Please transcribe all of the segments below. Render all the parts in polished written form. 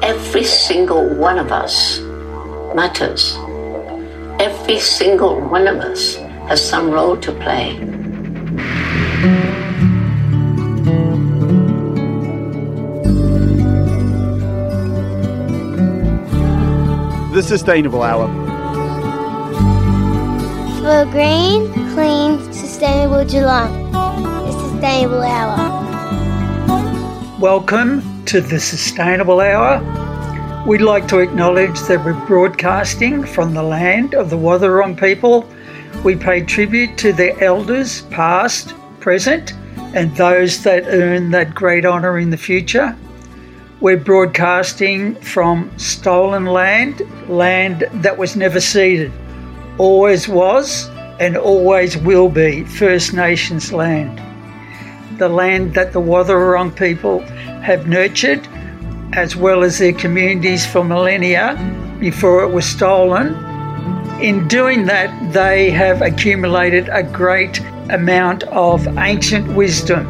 Every single one of us matters. Every single one of us has some role to play. The Sustainable Hour. For a green, clean, sustainable Geelong. The Sustainable Hour. Welcome to the Sustainable Hour. We'd like to acknowledge that we're broadcasting from the land of the Wathaurong people. We pay tribute to their elders, past, present, and those that earn that great honour in the future. We're broadcasting from stolen land that was never ceded, always was and always will be First Nations land. The land that the Wathaurong people have nurtured, as well as their communities for millennia before it was stolen. In doing that, they have accumulated a great amount of ancient wisdom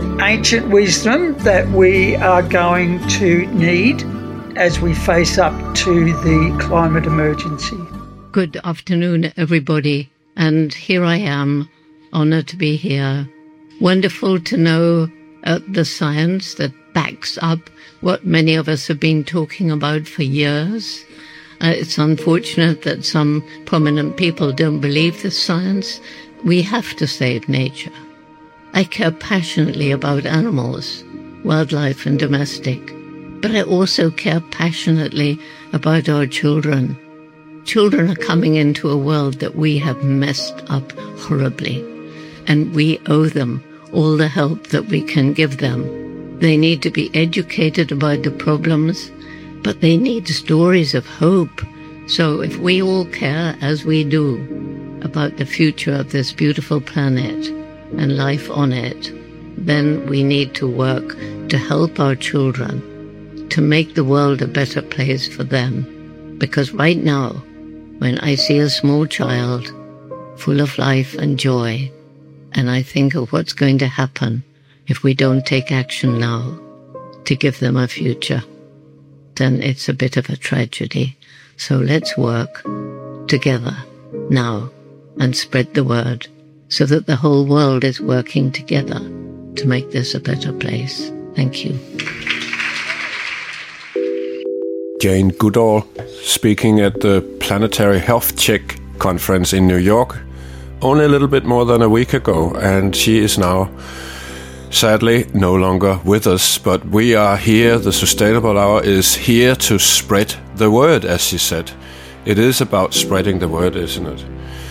that we are going to need as we face up to the climate emergency. Good afternoon, everybody, and here I am, honoured to be here. Wonderful to know the science that backs up what many of us have been talking about for years. It's unfortunate that some prominent people don't believe this science. We have to save nature. I care passionately about animals, wildlife and domestic, but I also care passionately about our children. Children are coming into a world that we have messed up horribly, and we owe them all the help that we can give them. They need to be educated about the problems, but they need stories of hope. So if we all care, as we do, about the future of this beautiful planet and life on it, then we need to work to help our children, to make the world a better place for them. Because right now, when I see a small child full of life and joy, and I think of what's going to happen if we don't take action now to give them a future, then it's a bit of a tragedy. So let's work together now and spread the word so that the whole world is working together to make this a better place. Thank you. Jane Goodall speaking at the Planetary Health Check conference in New York only a little bit more than a week ago, and she is now sadly no longer with us, but we are here. The Sustainable Hour is here to spread the word, as she said. It is about spreading the word, isn't it?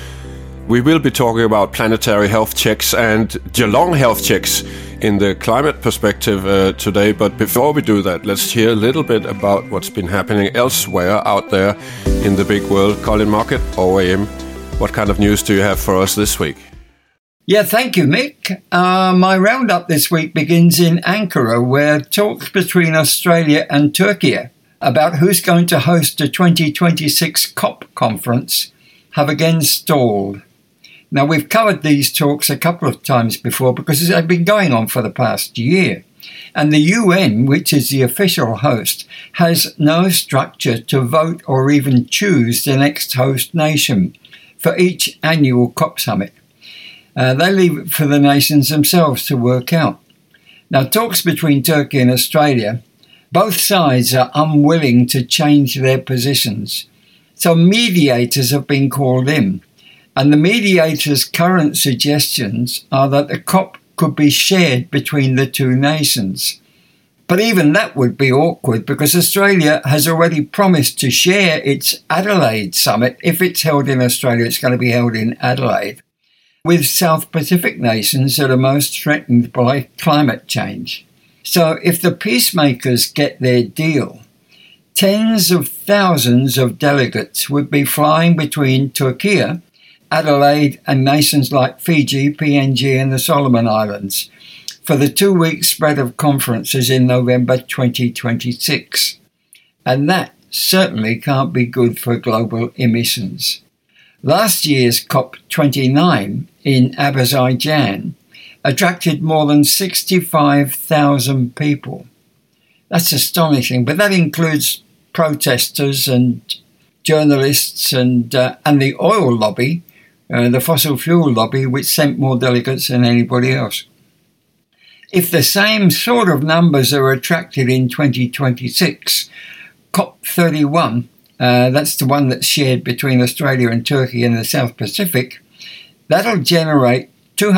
We will be talking about planetary health checks and Geelong health checks in the climate perspective today, but before we do that, let's hear a little bit about what's been happening elsewhere out there in the big world. Colin Mockett, OAM, what kind of news do you have for us this week? Yeah, thank you, Mick. My roundup this week begins in Ankara, where talks between Australia and Turkey about who's going to host the 2026 COP conference have again stalled. Now, we've covered these talks a couple of times before because they've been going on for the past year. And the UN, which is the official host, has no structure to vote or even choose the next host nation for each annual COP summit. They leave it for the nations themselves to work out. Now, talks between Turkey and Australia, both sides are unwilling to change their positions. So mediators have been called in. And the mediators' current suggestions are that the COP could be shared between the two nations. But even that would be awkward because Australia has already promised to share its Adelaide summit. If it's held in Australia, it's going to be held in Adelaide, with South Pacific nations that are most threatened by climate change. So if the peacemakers get their deal, tens of thousands of delegates would be flying between Turkey, Adelaide and nations like Fiji, PNG and the Solomon Islands for the 2-week spread of conferences in November 2026. And that certainly can't be good for global emissions. Last year's COP29 in Azerbaijan attracted more than 65,000 people. That's astonishing, but that includes protesters and journalists and the oil lobby, the fossil fuel lobby, which sent more delegates than anybody else. If the same sort of numbers are attracted in 2026, COP31, that's the one that's shared between Australia and Turkey in the South Pacific, that'll generate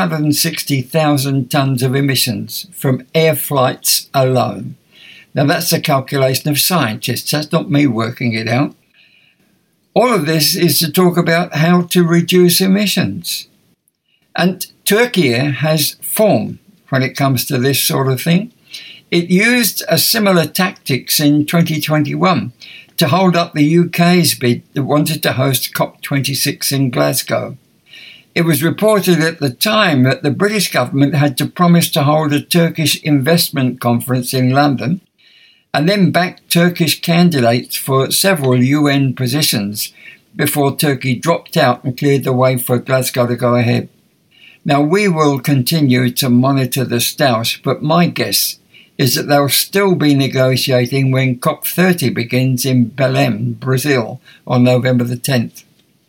260,000 tonnes of emissions from air flights alone. Now that's a calculation of scientists, that's not me working it out. All of this is to talk about how to reduce emissions. And Turkey has form when it comes to this sort of thing. It used a similar tactics in 2021 to hold up the UK's bid that wanted to host COP26 in Glasgow. It was reported at the time that the British government had to promise to hold a Turkish investment conference in London and then back Turkish candidates for several UN positions before Turkey dropped out and cleared the way for Glasgow to go ahead. Now, we will continue to monitor the stoush, but my guess is that they'll still be negotiating when COP30 begins in Belém, Brazil, on November the 10th.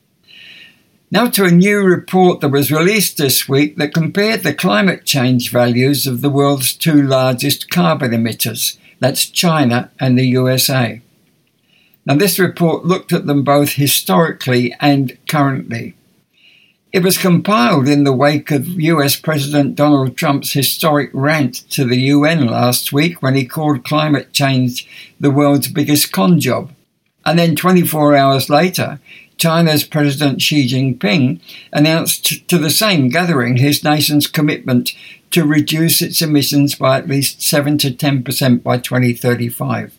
Now to a new report that was released this week that compared the climate change values of the world's two largest carbon emitters, that's China and the USA. Now this report looked at them both historically and currently. It was compiled in the wake of US President Donald Trump's historic rant to the UN last week when he called climate change the world's biggest con job. And then 24 hours later, China's President Xi Jinping announced to the same gathering his nation's commitment to reduce its emissions by at least 7 to 10% by 2035.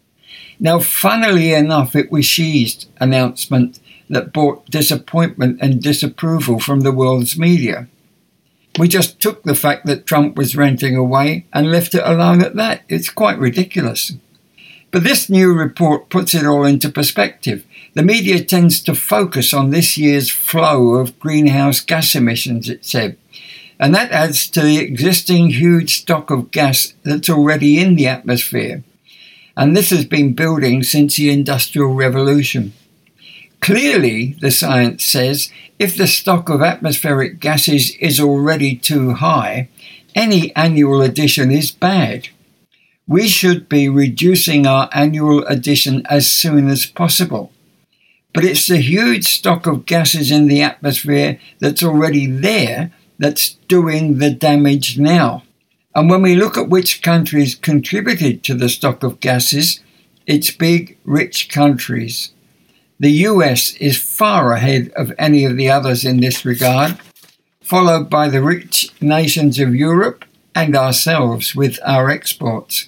Now, funnily enough, it was Xi's announcement that brought disappointment and disapproval from the world's media. We just took the fact that Trump was ranting away and left it alone at that. It's quite ridiculous. But this new report puts it all into perspective. The media tends to focus on this year's flow of greenhouse gas emissions, it said, and that adds to the existing huge stock of gas that's already in the atmosphere. And this has been building since the Industrial Revolution. Clearly, the science says, if the stock of atmospheric gases is already too high, any annual addition is bad. We should be reducing our annual addition as soon as possible. But it's the huge stock of gases in the atmosphere that's already there that's doing the damage now. And when we look at which countries contributed to the stock of gases, it's big, rich countries. The US is far ahead of any of the others in this regard, followed by the rich nations of Europe and ourselves with our exports.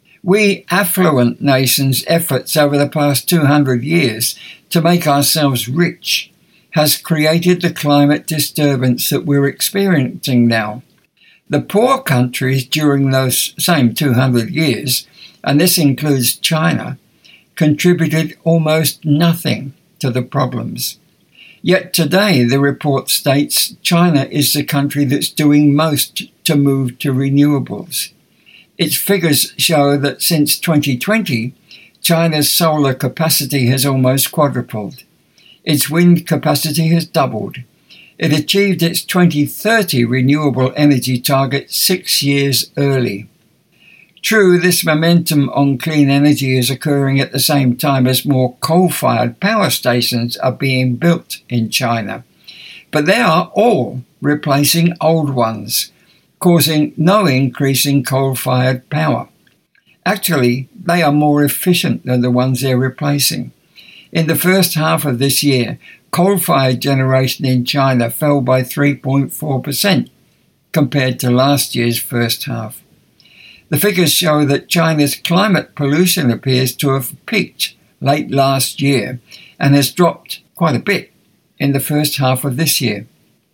We affluent nations' efforts over the past 200 years to make ourselves rich has created the climate disturbance that we're experiencing now. The poor countries during those same 200 years, and this includes China, contributed almost nothing to the problems. Yet today, the report states China is the country that's doing most to move to renewables. Its figures show that since 2020, China's solar capacity has almost quadrupled. Its wind capacity has doubled. It achieved its 2030 renewable energy target 6 years early. True, this momentum on clean energy is occurring at the same time as more coal-fired power stations are being built in China. But they are all replacing old ones, causing no increase in coal-fired power. Actually, they are more efficient than the ones they're replacing. In the first half of this year, coal-fired generation in China fell by 3.4% compared to last year's first half. The figures show that China's climate pollution appears to have peaked late last year and has dropped quite a bit in the first half of this year.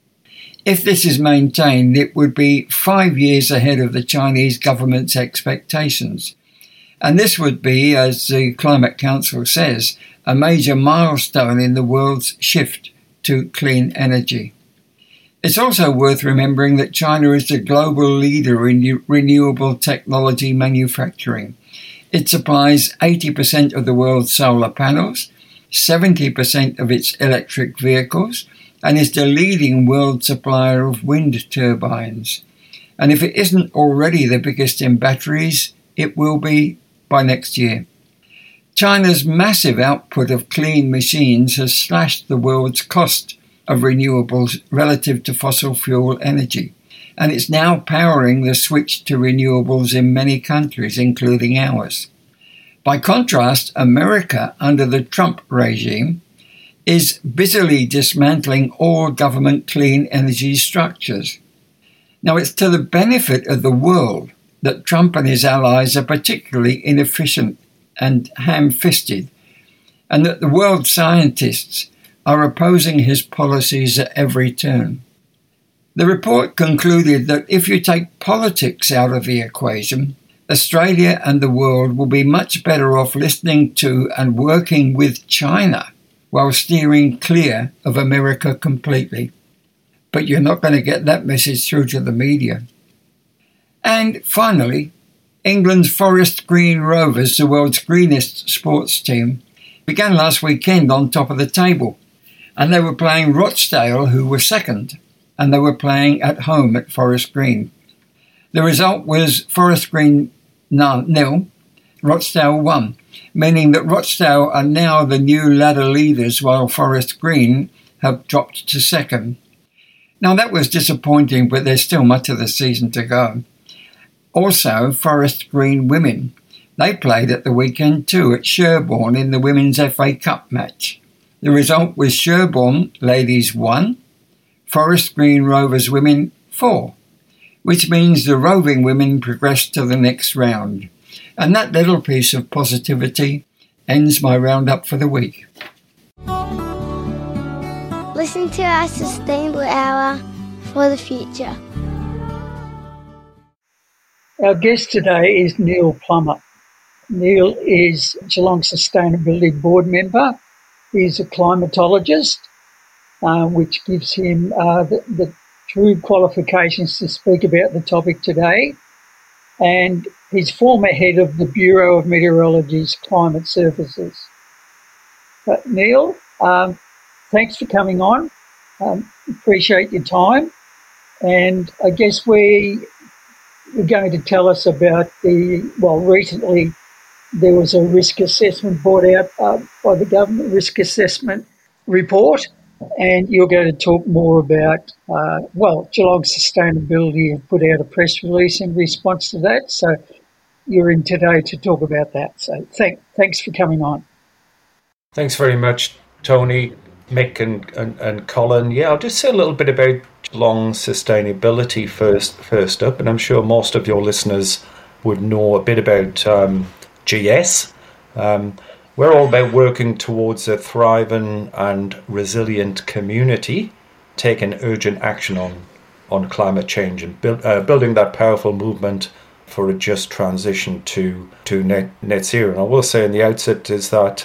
If this is maintained, it would be 5 years ahead of the Chinese government's expectations. And this would be, as the Climate Council says, a major milestone in the world's shift to clean energy. It's also worth remembering that China is the global leader in renewable technology manufacturing. It supplies 80% of the world's solar panels, 70% of its electric vehicles, and is the leading world supplier of wind turbines. And if it isn't already the biggest in batteries, it will be by next year. China's massive output of clean machines has slashed the world's cost of renewables relative to fossil fuel energy, and it's now powering the switch to renewables in many countries, including ours. By contrast, America, under the Trump regime, is busily dismantling all government clean energy structures. Now, it's to the benefit of the world that Trump and his allies are particularly inefficient and ham-fisted, and that the world scientists are opposing his policies at every turn. The report concluded that if you take politics out of the equation, Australia and the world will be much better off listening to and working with China while steering clear of America completely. But you're not going to get that message through to the media. And finally, England's Forest Green Rovers, the world's greenest sports team, began last weekend on top of the table. And they were playing Rochdale, who were second, and they were playing at home at Forest Green. The result was Forest Green 0, Rochdale 1, meaning that Rochdale are now the new ladder leaders while Forest Green have dropped to second. Now that was disappointing, but there's still much of the season to go. Also, Forest Green women, they played at the weekend too at Sherborne in the Women's FA Cup match. The result was Sherborne ladies 1, Forest Green Rovers women 4, which means the roving women progressed to the next round. And that little piece of positivity ends my roundup for the week. Listen to our Sustainable Hour for the future. Our guest today is Neil Plummer. Neil is Geelong Sustainability Board member. He's a climatologist, which gives him the true qualifications to speak about the topic today. And he's former head of the Bureau of Meteorology's Climate Services. But Neil, thanks for coming on. Appreciate your time. And I guess you're going to tell us about recently there was a risk assessment brought out by the government, risk assessment report, and you're going to talk more about, Geelong Sustainability have put out a press release in response to that, so you're in today to talk about that. So thanks for coming on. Thanks very much, Tony, Mick and Colin. Yeah, I'll just say a little bit about Geelong Sustainability first up, and I'm sure most of your listeners would know a bit about GS. We're all about working towards a thriving and resilient community, taking urgent action on climate change and building that powerful movement for a just transition to net zero. And I will say in the outset is that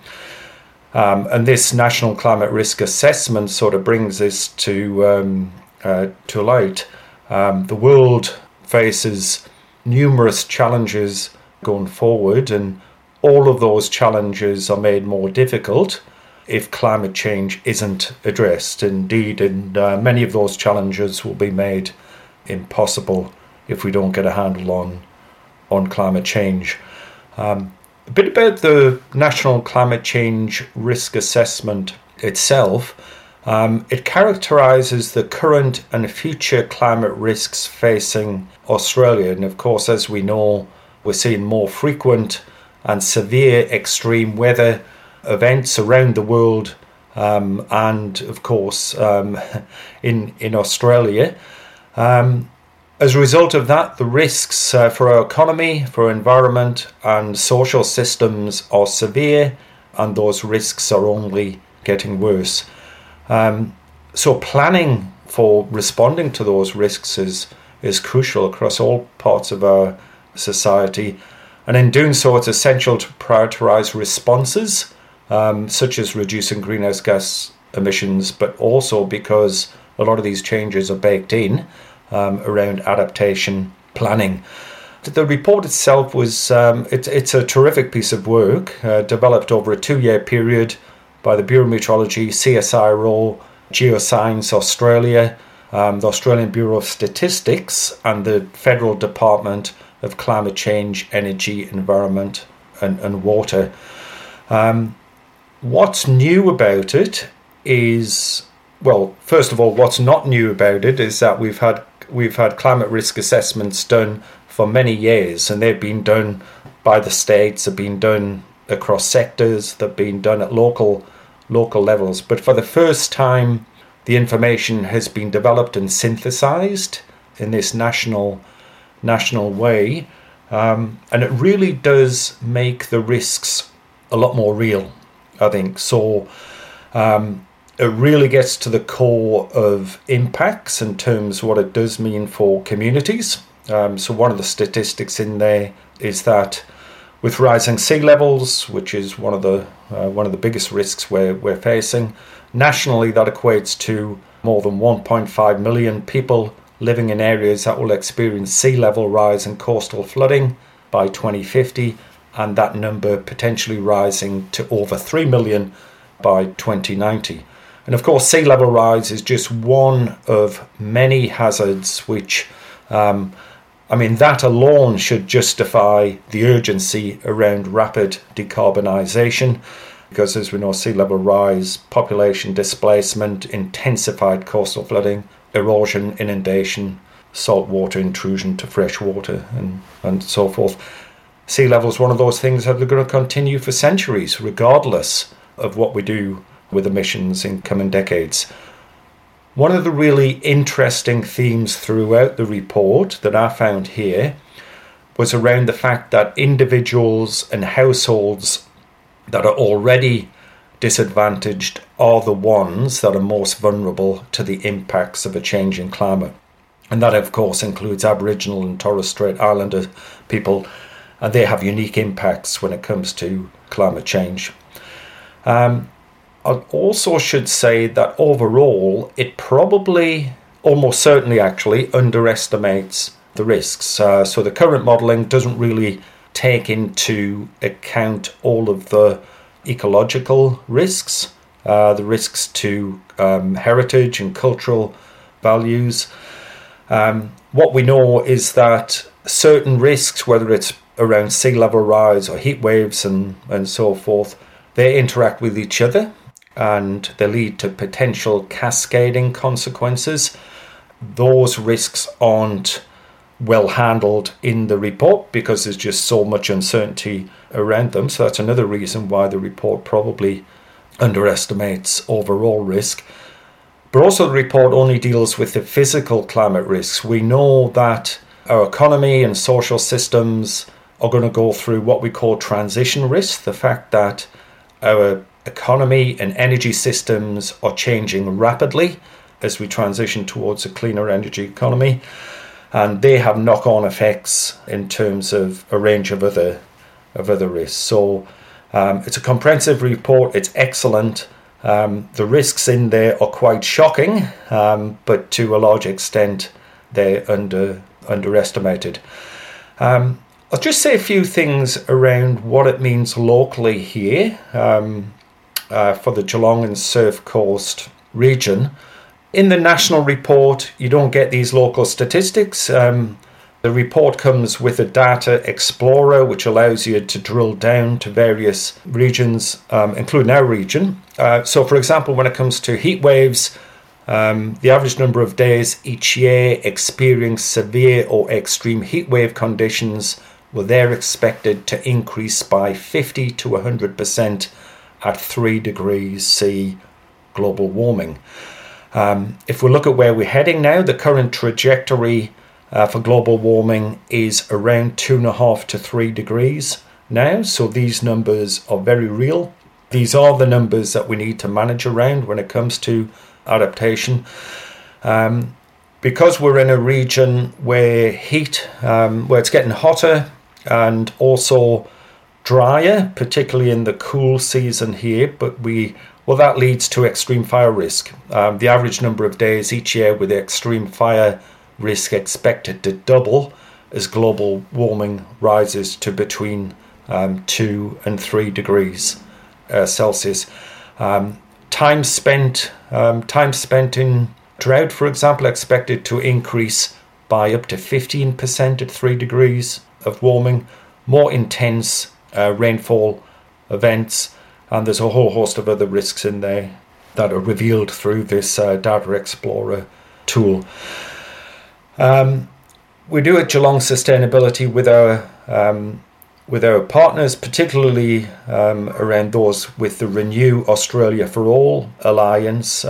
and this National Climate Risk Assessment sort of brings this to light. The world faces numerous challenges going forward, and all of those challenges are made more difficult if climate change isn't addressed. Indeed, and many of those challenges will be made impossible if we don't get a handle on climate change. A bit about the National Climate Change Risk Assessment itself. It characterises the current and future climate risks facing Australia. And of course, as we know, we're seeing more frequent and severe extreme weather events around the world, and of course in Australia. As a result of that, the risks for our economy, for our environment and social systems are severe, and those risks are only getting worse. So planning for responding to those risks is crucial across all parts of our society. And in doing so, it's essential to prioritise responses, such as reducing greenhouse gas emissions, but also because a lot of these changes are baked in around adaptation planning. The report itself was it's a terrific piece of work developed over a 2-year period by the Bureau of Meteorology, CSIRO, Geoscience Australia, the Australian Bureau of Statistics, and the Federal Department of Climate Change, Energy, Environment and Water. What's new about it is, well, first of all, what's not new about it is that we've had climate risk assessments done for many years, and they've been done by the states, they've been done across sectors, they've been done at local levels. But for the first time, the information has been developed and synthesized in this national way, and it really does make the risks a lot more real, I think. So it really gets to the core of impacts in terms of what it does mean for communities. So one of the statistics in there is that with rising sea levels, which is one of the biggest risks we're facing, nationally that equates to more than 1.5 million people living in areas that will experience sea level rise and coastal flooding by 2050, and that number potentially rising to over 3 million by 2090. And of course, sea level rise is just one of many hazards which, that alone should justify the urgency around rapid decarbonisation, because as we know, sea level rise, population displacement, intensified coastal flooding, erosion, inundation, saltwater intrusion to fresh water, and so forth. Sea level is one of those things that are going to continue for centuries, regardless of what we do with emissions in coming decades. One of the really interesting themes throughout the report that I found here was around the fact that individuals and households that are already disadvantaged are the ones that are most vulnerable to the impacts of a changing climate. And that, of course, includes Aboriginal and Torres Strait Islander people, and they have unique impacts when it comes to climate change. I also should say that overall, it probably, almost certainly actually, underestimates the risks. So the current modelling doesn't really take into account all of the ecological risks, the risks to heritage and cultural values. What we know is that certain risks, whether it's around sea level rise or heat waves and so forth, they interact with each other and they lead to potential cascading consequences. Those risks aren't well handled in the report because there's just so much uncertainty around them. So that's another reason why the report probably underestimates overall risk. But also the report only deals with the physical climate risks. We know that our economy and social systems are going to go through what we call transition risk, the fact that our economy and energy systems are changing rapidly as we transition towards a cleaner energy economy, and they have knock-on effects in terms of a range of other risks. So it's a comprehensive report. It's excellent. The risks in there are quite shocking, but to a large extent they're underestimated. I'll just say a few things around what it means locally here for the Geelong and Surf Coast region. In the national report, you don't get these local statistics. The report comes with a data explorer, which allows you to drill down to various regions, including our region. So, for example, when it comes to heat waves, the average number of days each year experiencing severe or extreme heat wave conditions, well, they're expected to increase by 50 to 100% at 3 degrees C global warming. If we look at where we're heading now, the current trajectory for global warming is around 2.5 to 3 degrees now. So these numbers are very real. These are the numbers that we need to manage around when it comes to adaptation. Because we're in a region where where it's getting hotter and also drier, particularly in the cool season here, that leads to extreme fire risk. The average number of days each year with extreme fire risk expected to double as global warming rises to between 2 and 3 degrees Celsius. Time spent in drought, for example, expected to increase by up to 15% at 3 degrees of warming. More intense rainfall events, and there's a whole host of other risks in there that are revealed through this Data Explorer tool. We do at Geelong Sustainability with our partners, particularly around those with the Renew Australia for All Alliance.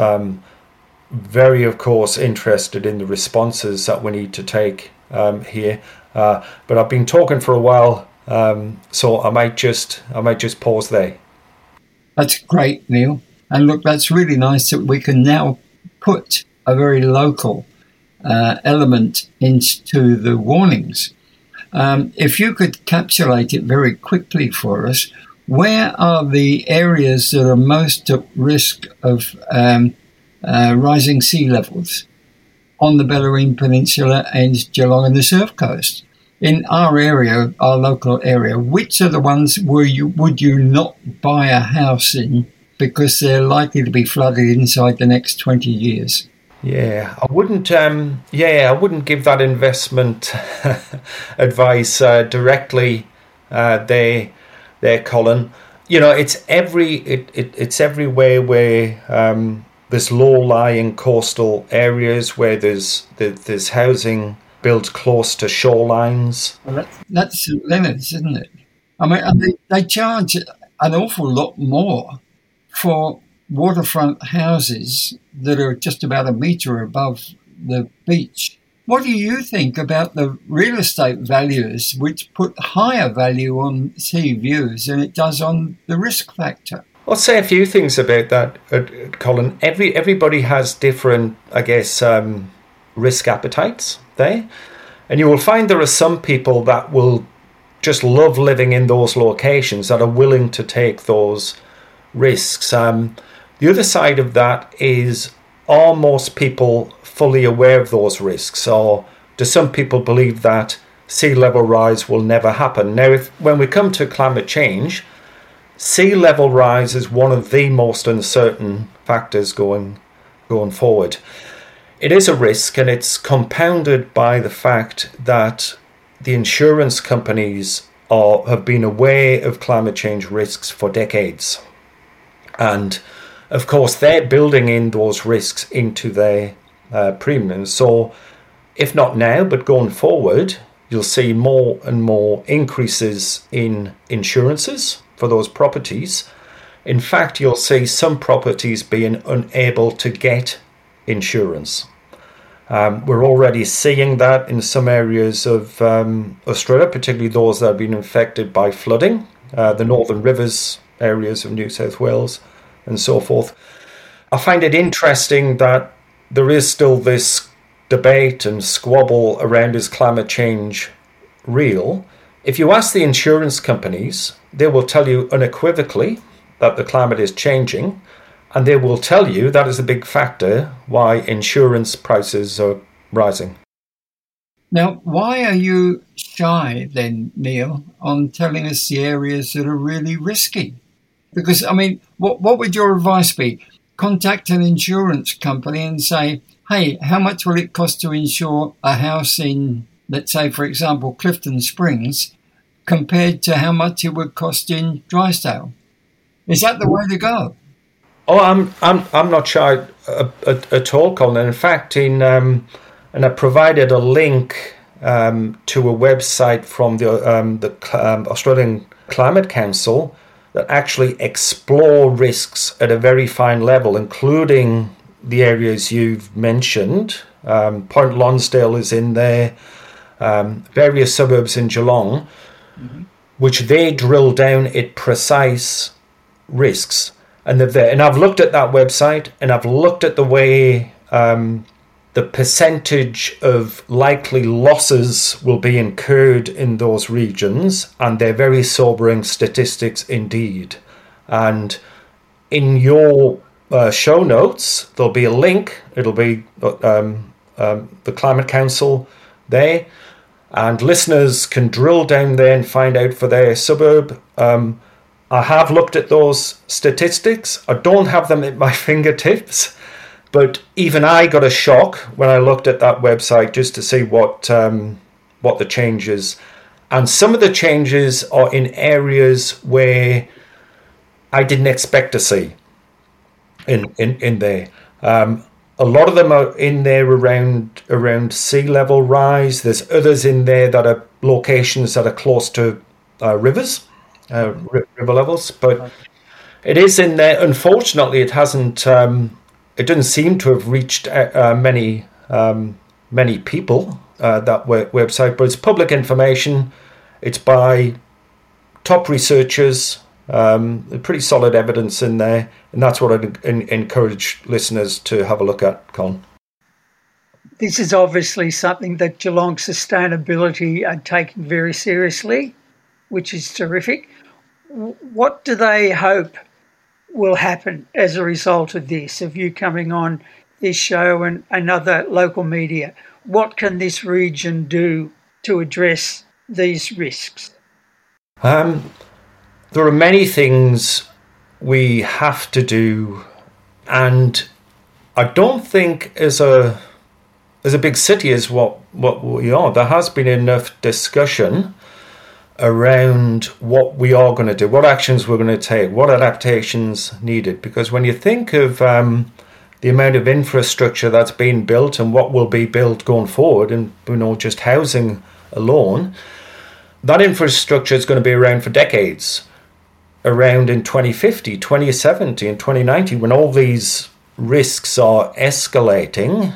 Very, of course, interested in the responses that we need to take here. But I've been talking for a while, so I might just pause there. That's great, Neil. And look, that's really nice that we can now put a very local element into the warnings. If you could encapsulate it very quickly for us, where are the areas that are most at risk of rising sea levels on the Bellarine Peninsula and Geelong and the Surf Coast? In our area, our local area, which are the ones where would you not buy a house in because they're likely to be flooded inside the next 20 years? Yeah, I wouldn't give that investment advice directly there, Colin. You know, it's everywhere where there's low-lying coastal areas where there's housing built close to shorelines. Well, that's limits, isn't it? I mean, they charge an awful lot more for waterfront houses that are just about a metre above the beach. What do you think about the real estate values, which put higher value on sea views than it does on the risk factor? I'll say a few things about that, Colin. Everybody has different, I guess, risk appetites there. And you will find there are some people that will just love living in those locations, that are willing to take those risks. The other side of that is, are most people fully aware of those risks, or do some people believe that sea level rise will never happen? Now, when we come to climate change, sea level rise is one of the most uncertain factors going forward. It is a risk, and it's compounded by the fact that the insurance companies have been aware of climate change risks for decades. And of course, they're building in those risks into their premiums. So if not now, but going forward, you'll see more and more increases in insurances for those properties. In fact, you'll see some properties being unable to get insurance. We're already seeing that in some areas of Australia, particularly those that have been affected by flooding, the Northern Rivers areas of New South Wales and so forth. I find it interesting that there is still this debate and squabble around, is climate change real? If you ask the insurance companies, they will tell you unequivocally that the climate is changing, and they will tell you that is a big factor why insurance prices are rising. Now, why are you shy then, Neil, on telling us the areas that are really risky? Because, I mean, what would your advice be? Contact an insurance company and say, hey, how much will it cost to insure a house in, let's say, for example, Clifton Springs, compared to how much it would cost in Drysdale? Is that the way to go? Oh, I'm not shy at all, Colin. In fact, and I provided a link to a website from the Australian Climate Council that actually explore risks at a very fine level, including the areas you've mentioned. Point Lonsdale is in there, various suburbs in Geelong, which they drill down at precise risks. And they're there. And I've looked at that website, and I've looked at the way the percentage of likely losses will be incurred in those regions, and they're very sobering statistics indeed. And in your show notes, there'll be a link. It'll be the Climate Council there. And listeners can drill down there and find out for their suburb. I have looked at those statistics. I don't have them at my fingertips, but even I got a shock when I looked at that website just to see what the changes. And some of the changes are in areas where I didn't expect to see in there. A lot of them are in there around sea level rise. There's others in there that are locations that are close to rivers, river levels. But it is in there. Unfortunately, it hasn't. It doesn't seem to have reached many people. That website, but it's public information. It's by top researchers. Pretty solid evidence in there, and that's what I'd encourage listeners to have a look at, Con. This is obviously something that Geelong Sustainability are taking very seriously, which is terrific. What do they hope will happen as a result of this, of you coming on this show and other local media? What can this region do to address these risks? There are many things we have to do, and I don't think as a big city as what we are, there has been enough discussion around what we are going to do, what actions we're going to take, what adaptations needed. Because when you think of the amount of infrastructure that's been built and what will be built going forward, and just housing alone, that infrastructure is going to be around for decades. Around in 2050, 2070 and 2090, when all these risks are escalating.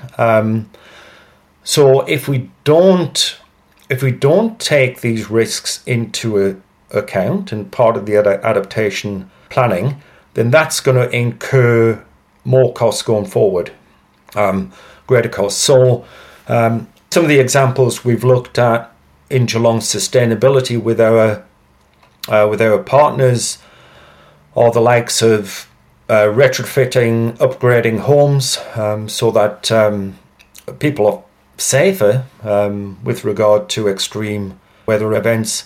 So if we don't take these risks into account and part of the adaptation planning, then that's going to incur more costs going forward, greater costs. So some of the examples we've looked at in Geelong Sustainability with our partners are the likes of retrofitting, upgrading homes so that people are safer with regard to extreme weather events.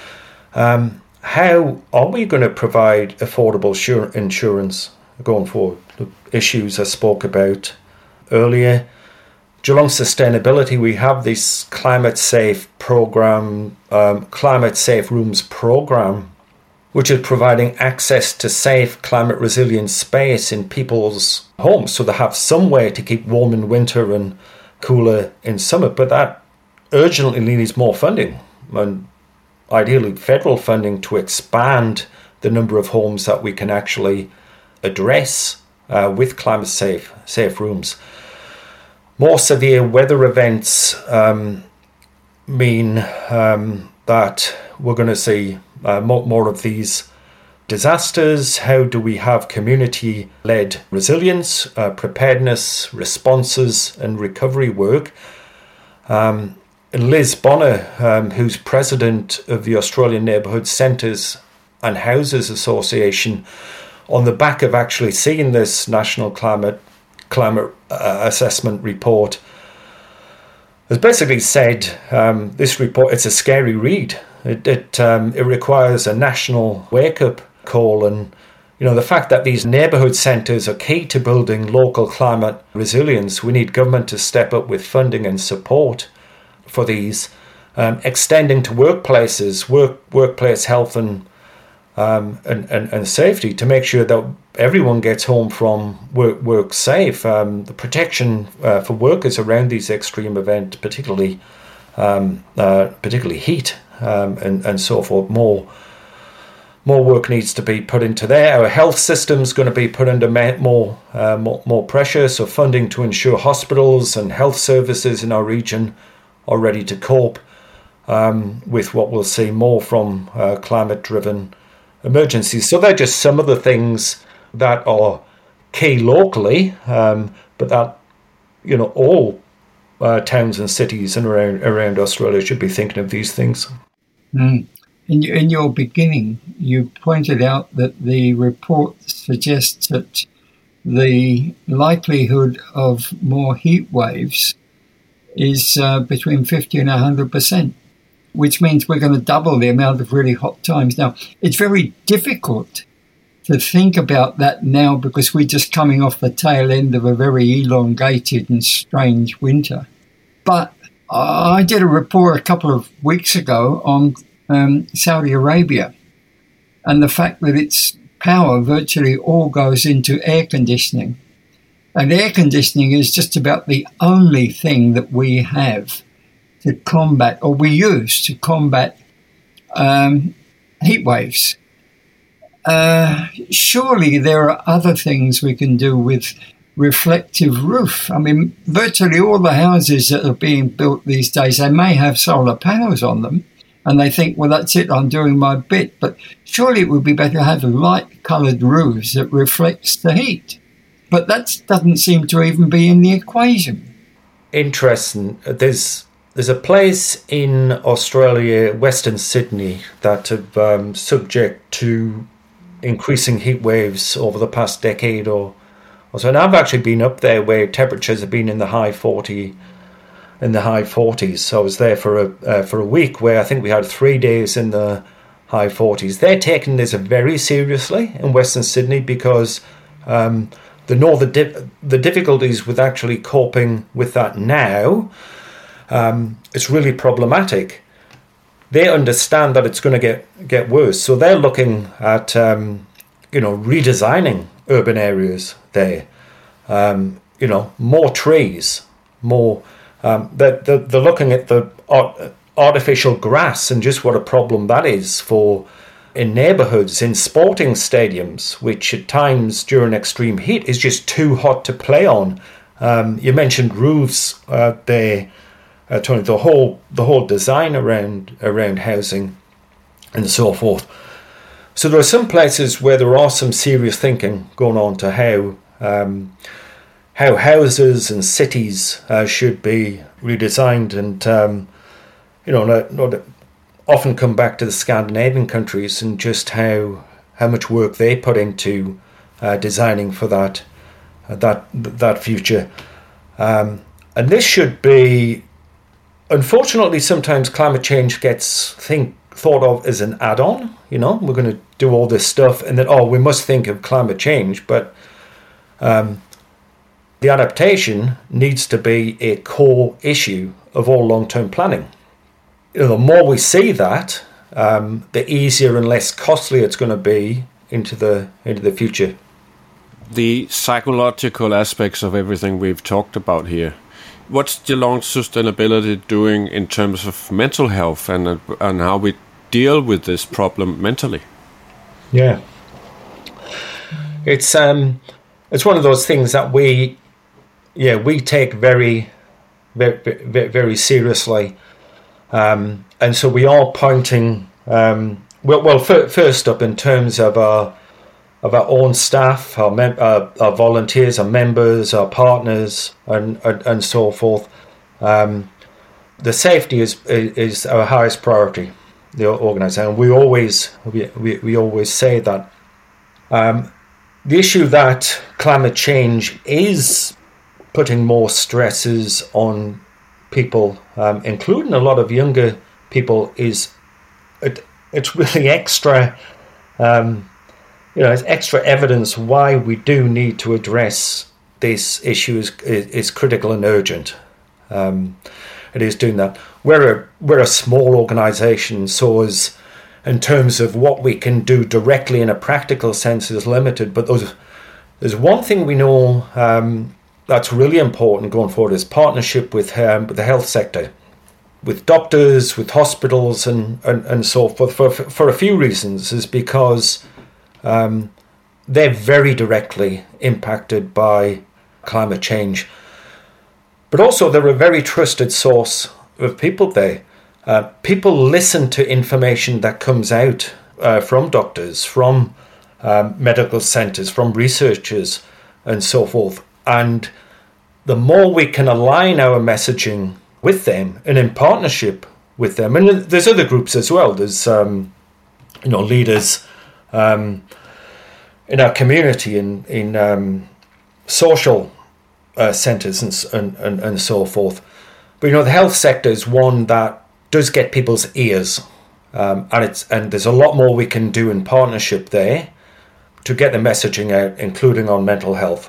How are we going to provide affordable insurance going forward? The issues I spoke about earlier. Geelong Sustainability, we have this Climate Safe program, Climate Safe Rooms program, which is providing access to safe climate resilient space in people's homes so they have somewhere to keep warm in winter and cooler in summer. But that urgently needs more funding, and ideally federal funding, to expand the number of homes that we can actually address with climate safe rooms. More severe weather events mean that we're going to see more of these disasters. How do we have community-led resilience, preparedness, responses and recovery work? Liz Bonner, who's president of the Australian Neighbourhood Centres and Houses Association, on the back of actually seeing this National Climate Assessment report, has basically said this report, it's a scary read. It requires a national wake-up call, and the fact that these neighbourhood centres are key to building local climate resilience. We need government to step up with funding and support for these, extending to workplaces, workplace health and safety, to make sure that everyone gets home from work safe. The protection for workers around these extreme events, particularly heat and so forth. More work needs to be put into there. Our health system's going to be put under more pressure. So funding to ensure hospitals and health services in our region are ready to cope with what we'll see more from climate-driven emergencies. So they're just some of the things that are key locally, but that all towns and cities and around Australia should be thinking of these things. In your beginning, you pointed out that the report suggests that the likelihood of more heat waves is between 50 and 100%. which means we're going to double the amount of really hot times. Now, it's very difficult to think about that now because we're just coming off the tail end of a very elongated and strange winter. But I did a report a couple of weeks ago on Saudi Arabia and the fact that its power virtually all goes into air conditioning. And air conditioning is just about the only thing that we have to combat, or we use to combat heat waves. Surely there are other things we can do with reflective roof. I mean, virtually all the houses that are being built these days, they may have solar panels on them, and they think, well, that's it, I'm doing my bit. But surely it would be better to have light-coloured roofs that reflects the heat. But that doesn't seem to even be in the equation. Interesting. There's a place in Australia, Western Sydney, that have subject to increasing heat waves over the past decade or so. And I've actually been up there where temperatures have been in the high 40s. So I was there for a week where I think we had 3 days in the high 40s. They're taking this very seriously in Western Sydney because they know the difficulties with actually coping with that now. It's really problematic. They understand that it's going to get worse, so they're looking at redesigning urban areas there. More trees, more. They're looking at the artificial grass and just what a problem that is in neighbourhoods, in sporting stadiums, which at times during extreme heat is just too hot to play on. You mentioned roofs there. Tony, the whole design around housing and so forth. So there are some places where there are some serious thinking going on to how houses and cities should be redesigned, and not often come back to the Scandinavian countries and just how much work they put into designing for that future. And this should be. Unfortunately, sometimes climate change gets thought of as an add-on. We're going to do all this stuff and then, we must think of climate change. But the adaptation needs to be a core issue of all long-term planning. The more we see that, the easier and less costly it's going to be into the future. The psychological aspects of everything we've talked about here. What's Geelong Sustainability doing in terms of mental health and how we deal with this problem mentally? Yeah, it's one of those things that we take very, very, very seriously, and so we are pointing. First up, in terms of our own staff, our volunteers, our members, our partners, and so forth. The safety is our highest priority. The organisation. We always say that. The issue that climate change is putting more stresses on people, including a lot of younger people, is it's really extra. It's extra evidence why we do need to address this issue is critical and urgent. It is doing that. We're a small organisation, so as in terms of what we can do directly in a practical sense is limited. But there's one thing we know that's really important going forward is partnership with the health sector, with doctors, with hospitals, and so forth. For a few reasons, is because they're very directly impacted by climate change. But also they're a very trusted source of people there. People listen to information that comes out from doctors, from medical centres, from researchers, and so forth. And the more we can align our messaging with them and in partnership with them, and there's other groups as well. There's leaders in our community, in social centres and so forth. But the health sector is one that does get people's ears. And there's a lot more we can do in partnership there to get the messaging out, including on mental health.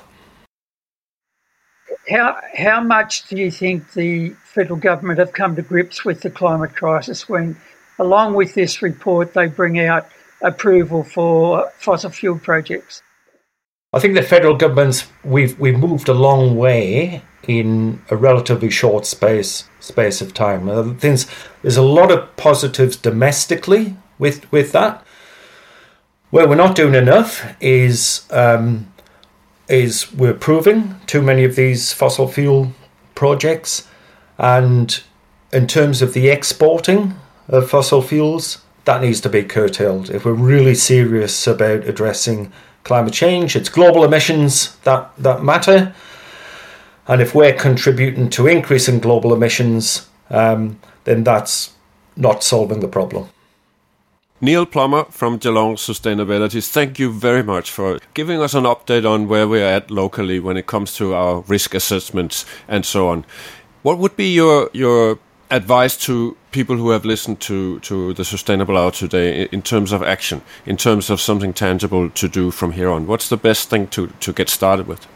How much do you think the federal government have come to grips with the climate crisis when, along with this report, they bring out approval for fossil fuel projects? I think the federal government's we've moved a long way in a relatively short space of time. There's a lot of positives domestically with that. Where we're not doing enough is we're approving too many of these fossil fuel projects, and in terms of the exporting of fossil fuels, that needs to be curtailed. If we're really serious about addressing climate change, it's global emissions that matter. And if we're contributing to increasing global emissions, then that's not solving the problem. Neil Plummer from Geelong Sustainability, thank you very much for giving us an update on where we're at locally when it comes to our risk assessments and so on. What would be your advice to people who have listened to the Sustainable Hour today in terms of action, in terms of something tangible to do from here on? What's the best thing to get started with?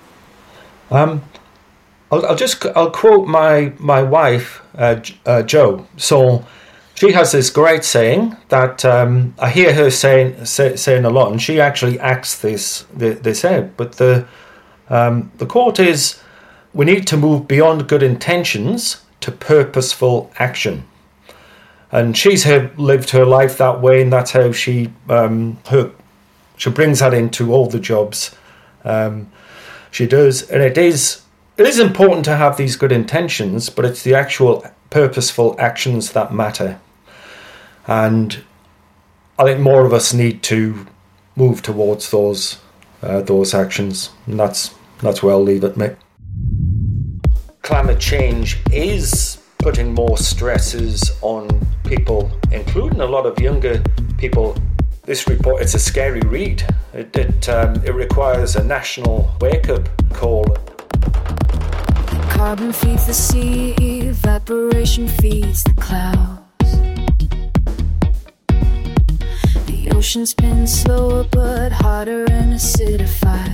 I'll quote my wife, Jo. So she has this great saying that I hear her saying a lot, and she actually acts this out. But the quote is, "We need to move beyond good intentions to purposeful action." And she's lived her life that way, and that's how she brings that into all the jobs she does. And it is important to have these good intentions, but it's the actual purposeful actions that matter. And I think more of us need to move towards those actions, and that's where I'll leave it, Mick. Climate change is putting more stresses on people, including a lot of younger people. This report, it's a scary read. It requires a national wake-up call. Carbon feeds the sea, evaporation feeds the clouds. The ocean spins slower but harder and acidified.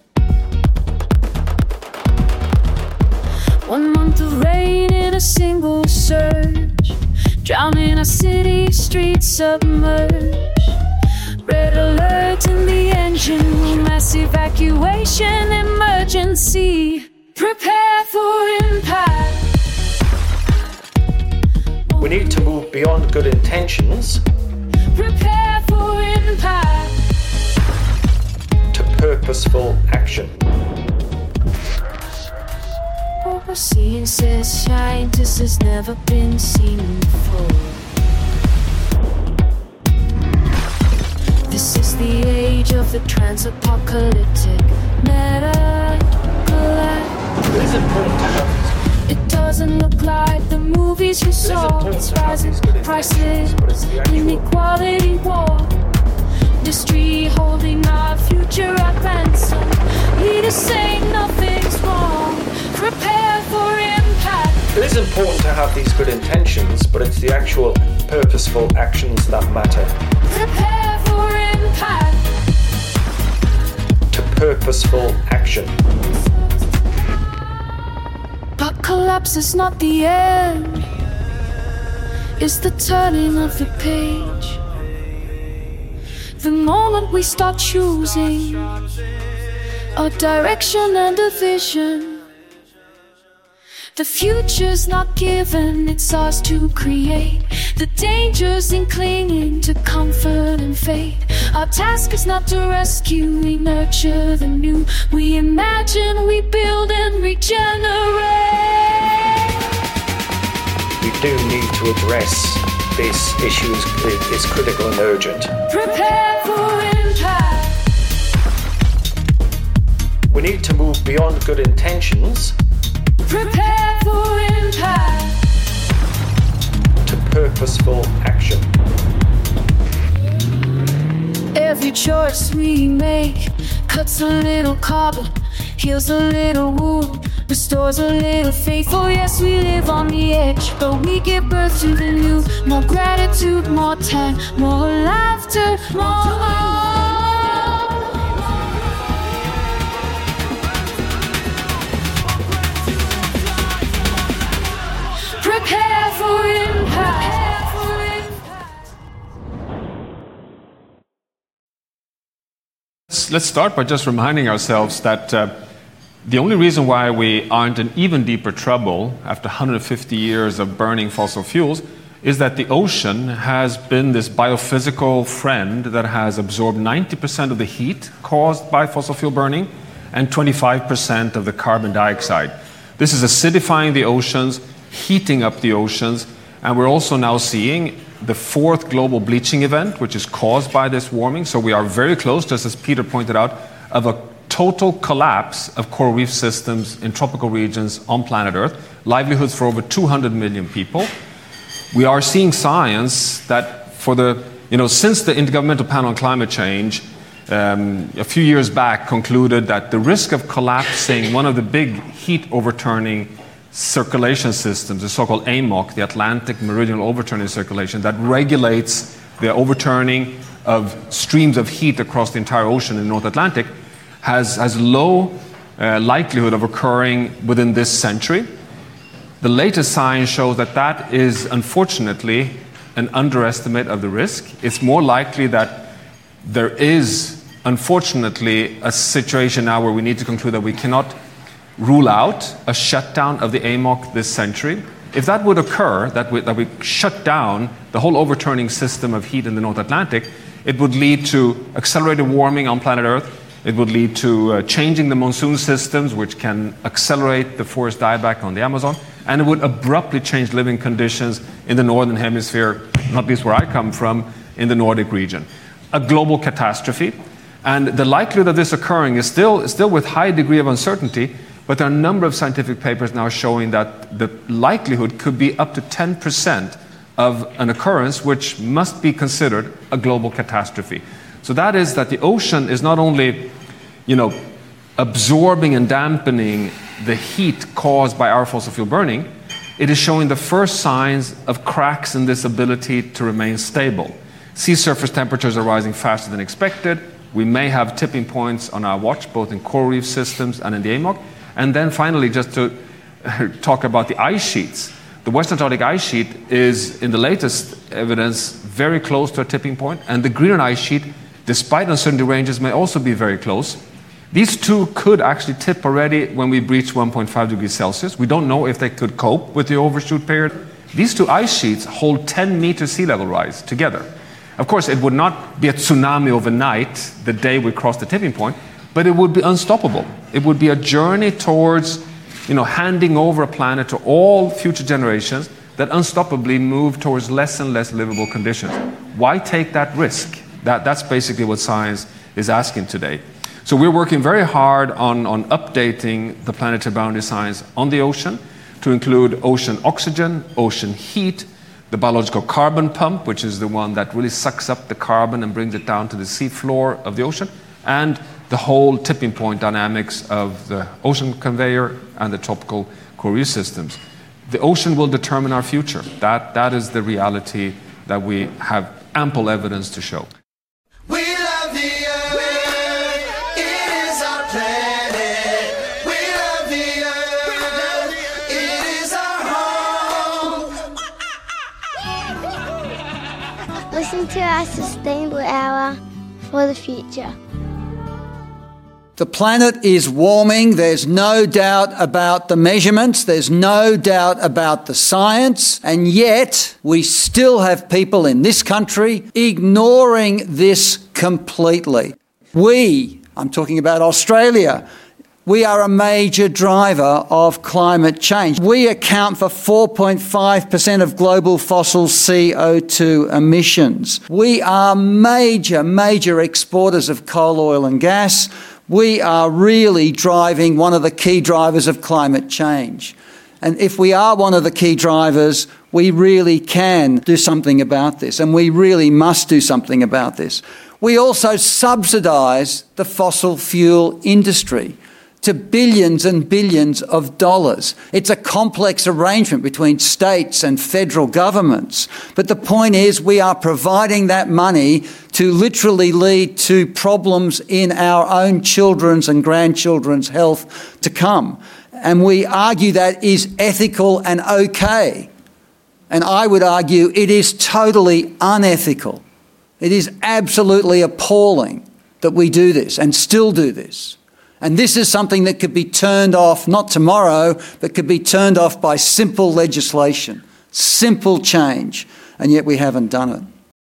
1 month of rain in a single surge, drowning our city streets submerged. Red alert in the engine room, mass evacuation emergency. Prepare for impact. We need to move beyond good intentions. Prepare for impact. To purposeful action. What we're seeing, says scientists, has never been seen before. This is the age of the trans-apocalyptic meta-galactic. It doesn't look like the movies you saw. It's rising prices, inequality, war. Industry holding our future at ransom. Leaders say nothing's wrong. Prepare for impact. It is important to have these good intentions, but it's the actual purposeful actions that matter. Prepare for impact. To purposeful action. But collapse is not the end. It's the turning of the page. The moment we start choosing a direction and a vision. The future's not given, it's ours to create. The dangers in clinging to comfort and fate. Our task is not to rescue, we nurture the new. We imagine, we build and regenerate. We do need to address this issue. It's critical and urgent. Prepare for impact. We need to move beyond good intentions. Prepare for impact. To purposeful action. Every choice we make cuts a little carbon, heals a little wound, restores a little faith. Oh yes, we live on the edge, but we give birth to the new. More gratitude, more time, more laughter, more love. Prepare for impact. Let's start by just reminding ourselves that the only reason why we aren't in even deeper trouble after 150 years of burning fossil fuels is that the ocean has been this biophysical friend that has absorbed 90% of the heat caused by fossil fuel burning and 25% of the carbon dioxide. This is acidifying the oceans, heating up the oceans, and we're also now seeing the fourth global bleaching event, which is caused by this warming. So we are very close, just as Peter pointed out, of a total collapse of coral reef systems in tropical regions on planet Earth, livelihoods for over 200 million people. We are seeing science that since the Intergovernmental Panel on Climate Change a few years back concluded that the risk of collapsing one of the big heat overturning circulation systems, the so-called AMOC, the Atlantic Meridional Overturning Circulation, that regulates the overturning of streams of heat across the entire ocean in the North Atlantic, has low likelihood of occurring within this century. The latest science shows that that is unfortunately an underestimate of the risk. It's more likely that there is unfortunately a situation now where we need to conclude that we cannot rule out a shutdown of the AMOC this century. If that would occur, that we shut down the whole overturning system of heat in the North Atlantic, it would lead to accelerated warming on planet Earth. It would lead to changing the monsoon systems, which can accelerate the forest dieback on the Amazon, and it would abruptly change living conditions in the Northern Hemisphere, not least where I come from, in the Nordic region. A global catastrophe. And the likelihood of this occurring is still with high degree of uncertainty, but there are a number of scientific papers now showing that the likelihood could be up to 10% of an occurrence, which must be considered a global catastrophe. So that is that the ocean is not only, absorbing and dampening the heat caused by our fossil fuel burning, it is showing the first signs of cracks in this ability to remain stable. Sea surface temperatures are rising faster than expected. We may have tipping points on our watch, both in coral reef systems and in the AMOC. And then finally, just to talk about the ice sheets. The West Antarctic ice sheet is, in the latest evidence, very close to a tipping point. And the Greenland ice sheet, despite uncertainty ranges, may also be very close. These two could actually tip already when we breach 1.5 degrees Celsius. We don't know if they could cope with the overshoot period. These two ice sheets hold 10-meter sea level rise together. Of course, it would not be a tsunami overnight the day we cross the tipping point, but it would be unstoppable. It would be a journey towards, handing over a planet to all future generations that unstoppably move towards less and less livable conditions. Why take that risk? That's basically what science is asking today. So we're working very hard on updating the planetary boundary science on the ocean to include ocean oxygen, ocean heat, the biological carbon pump, which is the one that really sucks up the carbon and brings it down to the sea floor of the ocean, and the whole tipping point dynamics of the ocean conveyor and the tropical coral reef systems. The ocean will determine our future. That is the reality that we have ample evidence to show. We love the earth, it is our planet. We love the earth, it is our home. Listen to our Sustainable Hour for the future. The planet is warming. There's no doubt about the measurements. There's no doubt about the science. And yet we still have people in this country ignoring this completely. I'm talking about Australia, we are a major driver of climate change. We account for 4.5% of global fossil CO2 emissions. We are major exporters of coal, oil and gas. We are really driving one of the key drivers of climate change. And if we are one of the key drivers, we really can do something about this, and we really must do something about this. We also subsidise the fossil fuel industry to billions and billions of dollars. It's a complex arrangement between states and federal governments. But the point is we are providing that money to literally lead to problems in our own children's and grandchildren's health to come. And we argue that is ethical and okay. And I would argue it is totally unethical. It is absolutely appalling that we do this and still do this. And this is something that could be turned off, not tomorrow, but could be turned off by simple legislation, simple change, and yet we haven't done it.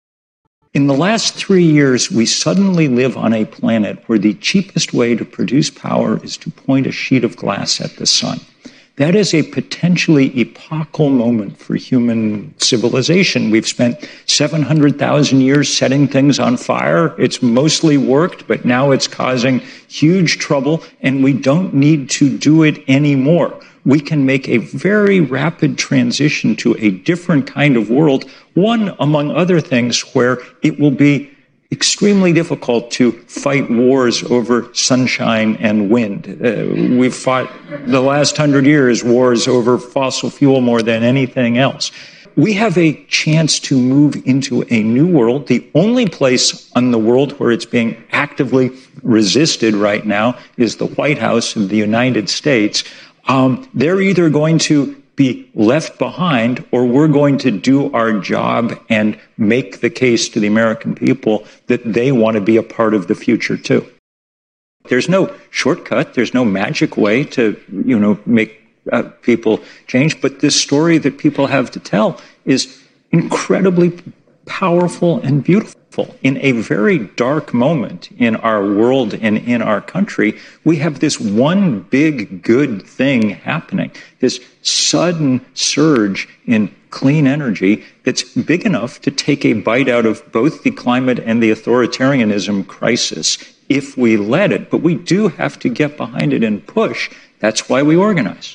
In the last 3 years, we suddenly live on a planet where the cheapest way to produce power is to point a sheet of glass at the sun. That is a potentially epochal moment for human civilization. We've spent 700,000 years setting things on fire. It's mostly worked, but now it's causing huge trouble, and we don't need to do it anymore. We can make a very rapid transition to a different kind of world, one, among other things, where it will be extremely difficult to fight wars over sunshine and wind. We've fought the last 100 years wars over fossil fuel more than anything else. We have a chance to move into a new world. The only place on the world where it's being actively resisted right now is the White House of the United States. They're either going to be left behind, or we're going to do our job and make the case to the American people that they want to be a part of the future too. There's no shortcut. There's no magic way to, make people change. But this story that people have to tell is incredibly powerful and beautiful. In a very dark moment in our world and in our country, we have this one big good thing happening, this sudden surge in clean energy that's big enough to take a bite out of both the climate and the authoritarianism crisis if we let it. But we do have to get behind it and push. That's why we organize.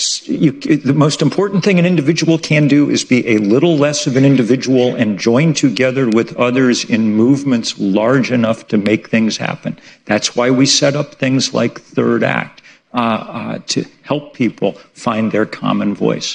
The most important thing an individual can do is be a little less of an individual and join together with others in movements large enough to make things happen. That's why we set up things like Third Act, to help people find their common voice.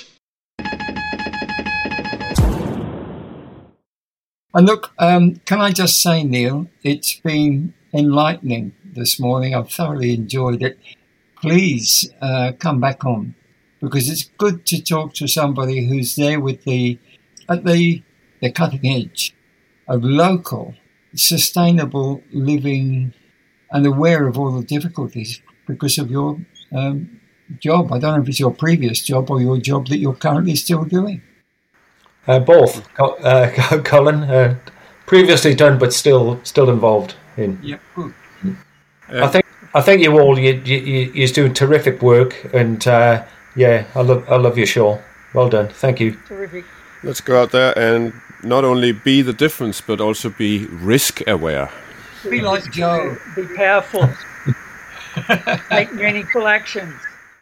And look, can I just say, Neil, it's been enlightening this morning. I've thoroughly enjoyed it. Please come back on, because it's good to talk to somebody who's there with at the cutting edge of local, sustainable living and aware of all the difficulties because of your job. I don't know if it's your previous job or your job that you're currently still doing. Both, Colin. Previously done, but still involved in. Yeah, good. I think you're doing terrific work, and I love your show. Well done, thank you. Terrific. Let's go out there and not only be the difference, but also be risk aware. Be like Joe. Be powerful. Make meaningful actions.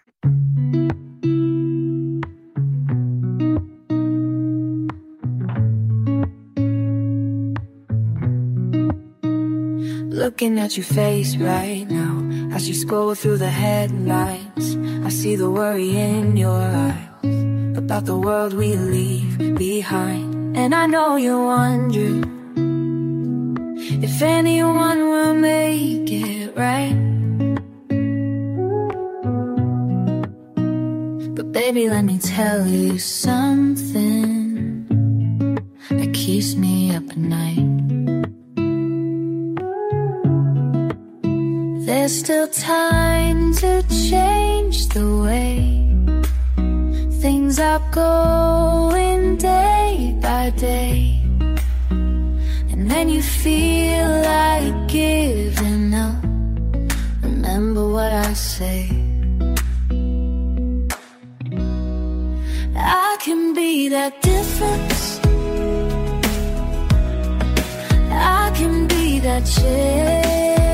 Looking at your face right now, as you scroll through the headlines, I see the worry in your eyes about the world we leave behind. And I know you're wondering if anyone will make it right. But baby, let me tell you something that keeps me up at night. There's still time to change the way things are going day by day. And when you feel like giving up, remember what I say. I can be that difference. I can be that change.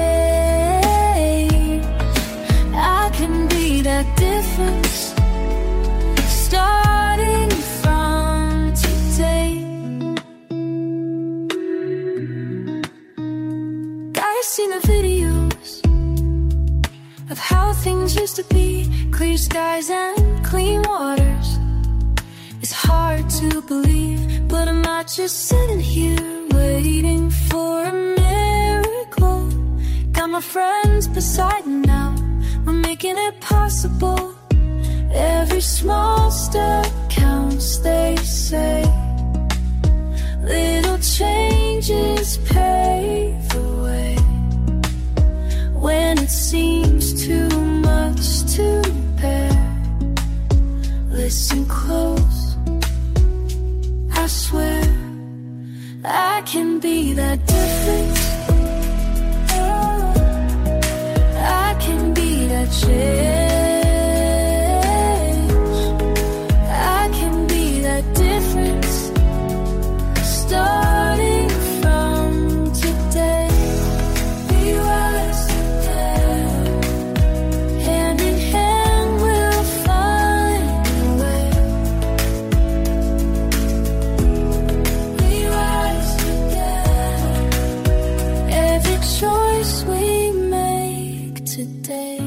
That difference starting from today. things used to be, clear skies and clean waters. It's hard to believe, but I'm not just sitting here waiting for a miracle. Got my friends beside me now, we're making it possible. Every small step counts, they say. Little changes pave the way. When it seems too much to bear, listen close, I swear I can be that difference. I can be that change. I can be that difference. Starting from today, we rise together. Hand in hand we'll find a way. We rise together. Every choice we make today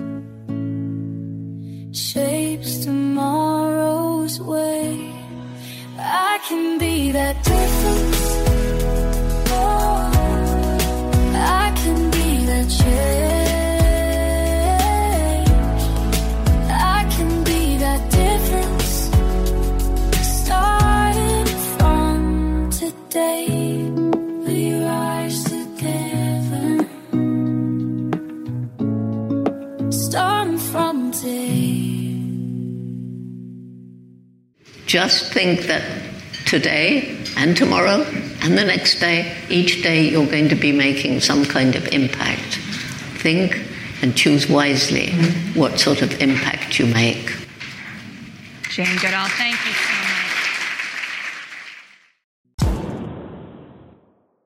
shapes tomorrow's way. I can be that difference. Oh, I can be that change. I can be that difference. Starting from today, we rise together. Starting from today. Just think that today and tomorrow and the next day, each day you're going to be making some kind of impact. Think and choose wisely what sort of impact you make. Jane Goodall, thank you so much.